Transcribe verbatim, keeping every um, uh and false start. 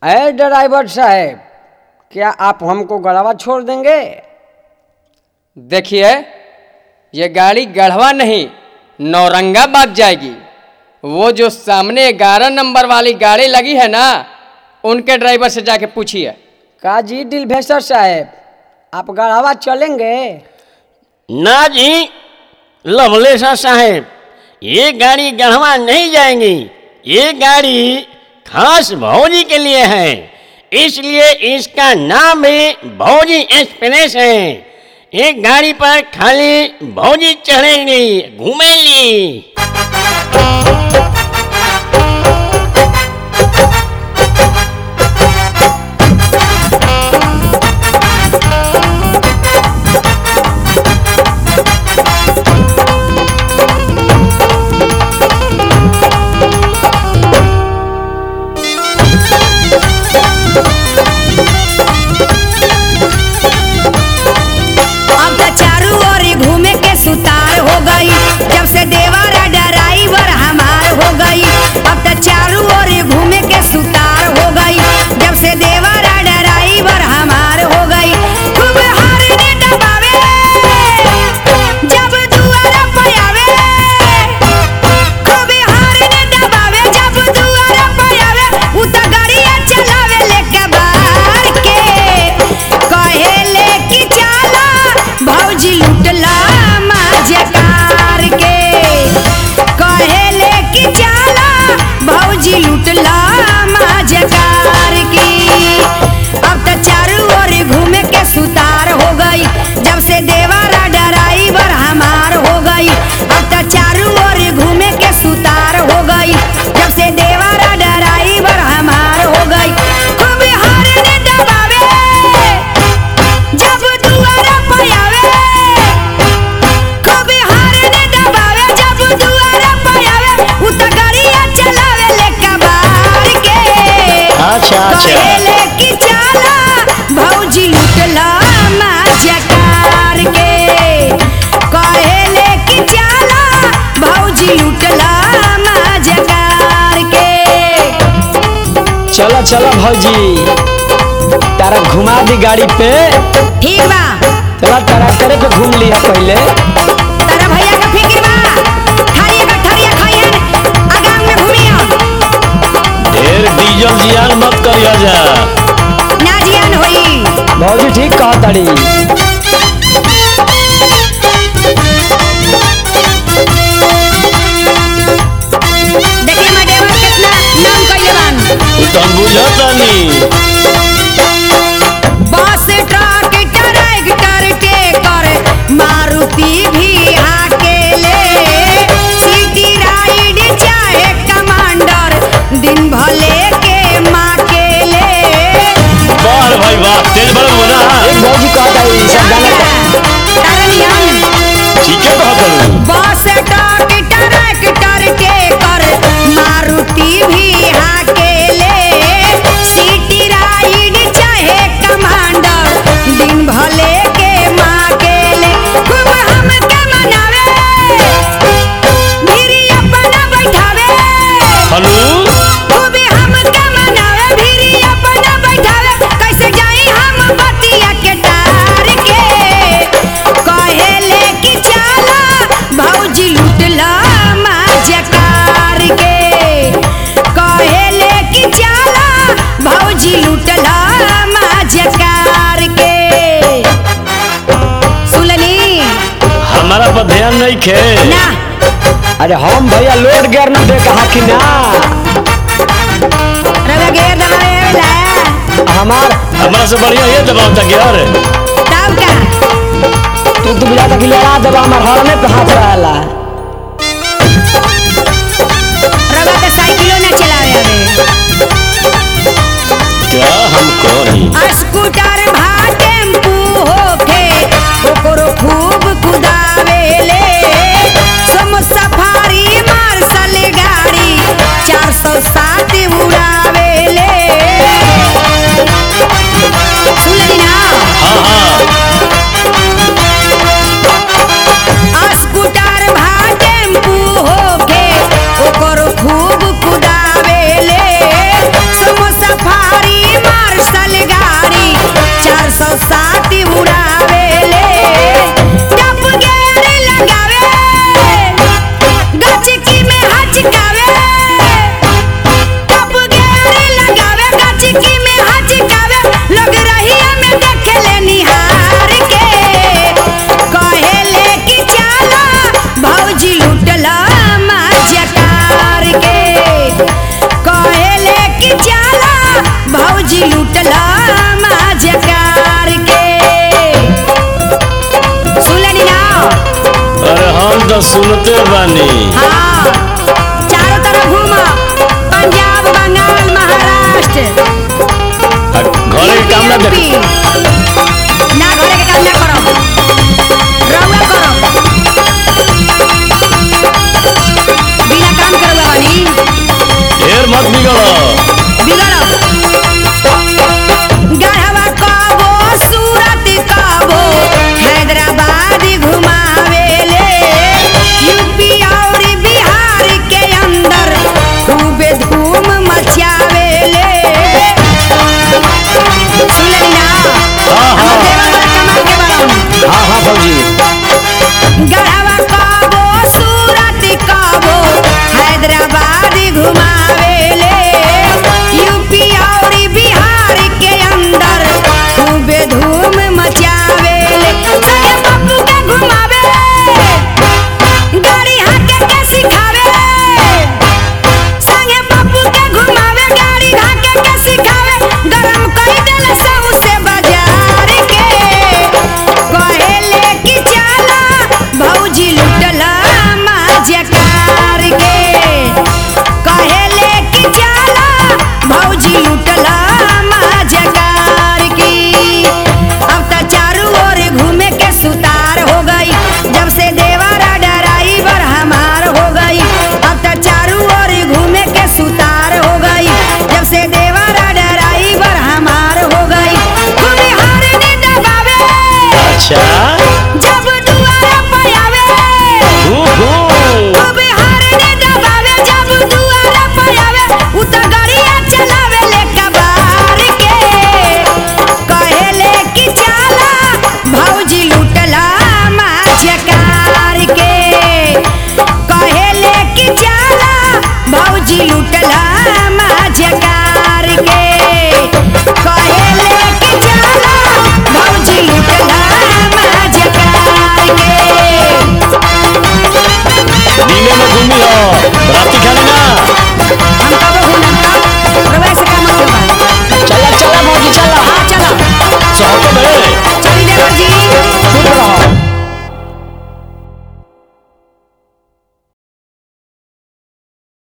अरे ड्राइवर साहब, क्या आप हमको गढ़वा छोड़ देंगे? देखिए, ये गाड़ी गढ़वा नहीं नौरंगाबाद जाएगी। वो जो सामने ग्यारह नंबर वाली गाड़ी लगी है ना, उनके ड्राइवर से जाके पूछिए। का जी दिलभेसर साहब, आप गढ़वा चलेंगे? ना जी लवलेशा साहब, ये गाड़ी गढ़वा नहीं जाएंगी। ये गाड़ी खास भौजी के लिए है, इसलिए इसका नाम भी भौजी एक्सप्रेस है। एक गाड़ी पर खाली भौजी चढ़ेंगी, घूमेंगी। सुतार हो गई जब से देवरा ड्राइवर हमार हो गई। अब तो चारों ओर घूमे के सुतार हो गई जब से देवरा ड्राइवर हमार हो गई। खूब हॉर्न दबावे जब दुआरा पे आवे, खूब हॉर्न दबावे जब दुआरा पे आवे। उ तो गाड़िया चलावे लेके बाहर के, कहे ले कि चला भौजी लुटला जकार के, कहेले कि चला भौजी लुटला जकार की। अब तो चारों ओर घूमे के सुतार हो गई जब से देवरा ड्राइवर हमार हो गई। अब तो चारों ओर घूमे के सुतार हो गई जब से देवरा ड्राइवर हमार हो गई। खूब हॉर्न दबावे जब दुआरा पे आवे, अच्छा कहेले कि चला भौजी लुटला जकार के, कहेले कि चला भौजी लुटला जकार के। चलो चलो भौजी, तारा घुमा दी गाड़ी पे। ठीक बा, चला तारा करे पे घूम लिया पहले। तारा भैया का फिक्र बा, थारी का ठरिया खायन आगाम में घूमिया। ढेर डीजल जियान मत करिया जा, ना जियान होई। भौजी ठीक कहा ताड़ी। देखिए मैडम कितना नाम कइले बान, तुम बुझतानी। बस ट्रक ट्रैक्टर के कर मारुति भी हाकेले, सिटी राइड चाहे कमांडर दिन भले के माँ के ले। वाह भाई वाह, तेज बड़ा बोला। एक भौजी कहा ताड़ी सब गाना ठीक है कहा करूं। बस ट्रक ट्रैक्टर के कर मारुति भी हाकेले, सिटी राइड चाहे कमांडर दिन भले के माँ के ले। खूब हमके मनावे भिरी अपना बैठावे, हेलो खूब हमके मनावे भिरी अपना बैठावे। कैसे जाई हम बतिया के तार के, कहेले कि चला भौजी लुटला जकार के, कहेले कि चला भौजी लुटला जकार के। सुनली हमारा पर ध्यान नहीं खे ना, अरे हम भैया लोड गेर न दे कहा कि ना। रवा गेर दबावेला हमार हमारा से बढ़िया ये दबाव तक यार। तब का तू तो बुझा कि लड़ा देवा, हमार हरने पे हाथ रहला। रवा के साइकिलो ना चलावे आवे, क्या हम कही। स्कूटर भा टेम्पू होके ओकरो खूब कुदावेले, सम सफारी मार्शल गाड़ी चार सौ सात उड़ावेले। सुनली ना? हाँ हाँ स्कूटर भा टेम्पू होके ओकरो खूब कुदावेले, सम सफारी भौजी लूटला मजकार के। सुन लेनी ना? अरे हम तो सुनते बानी। हाँ, चारों तरफ घूमा, पंजाब, बंगाल, महाराष्ट्र, घरे काम ना देख।